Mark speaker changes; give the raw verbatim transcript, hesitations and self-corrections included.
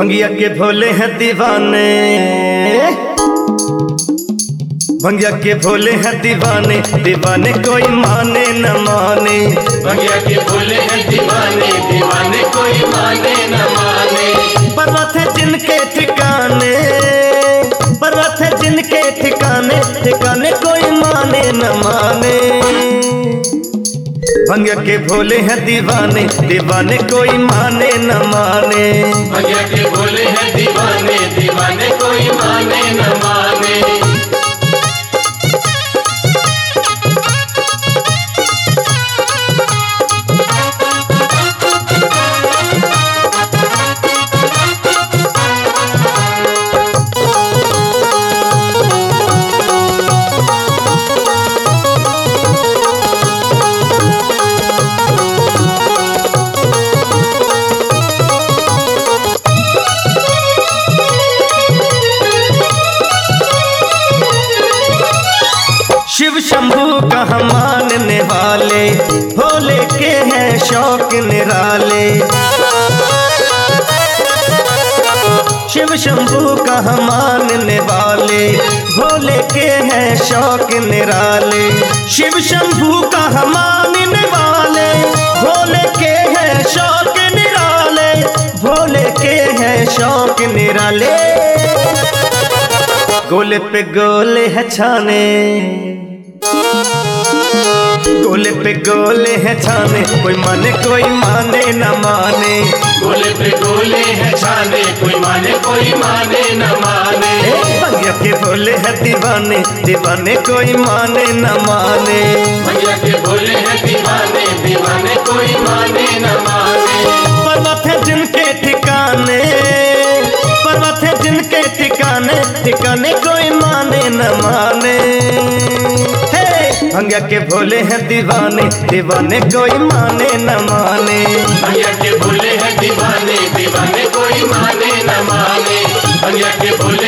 Speaker 1: भंगिया के भोले हैं दीवाने, भंगिया के भोले हैं दीवाने, दीवाने कोई माने न माने।
Speaker 2: भंगिया के भोले हैं दीवाने, दीवाने कोई माने न माने।
Speaker 1: पर्वत है जिनके ठिकाने, पर्वत है जिनके ठिकाने, ठिकाने कोई माने न माने। भंगिया के भोले हैं दीवाने, दीवाने कोई माने न माने।
Speaker 2: भंगिया के भोले हैं दीवाने, दीवाने कोई माने न माने।
Speaker 1: शिव शंभू का हम मानने वाले, भोले के हैं शौक निराले। शिव शंभू का हम मानने वाले, भोले के हैं शौक निराले। शिव शंभू का हम मानने वाले, भोले के हैं शौक निराले, भोले के हैं शौक निराले। गोले पे गोले है छाने, गोले पे गोले है छाने, कोई माने कोई माने न माने।
Speaker 2: गोले पे गोले है छाने, कोई माने कोई माने न माने।
Speaker 1: भंगिया के भोले है दीवाने, दीवाने कोई माने न माने।
Speaker 2: भंगिया के भोले हैं दीवाने, दीवाने कोई माने न माने।
Speaker 1: पर्वत है जिनके ठिकाने, पर्वत है जिनके ठिकाने, ठिकाने कोई माने न माने। भंगिया के भोले हैं दीवाने, दीवाने कोई माने न माने।
Speaker 2: भंगिया के भोले हैं दीवाने, दीवाने कोई माने न माने। भंगिया के भोले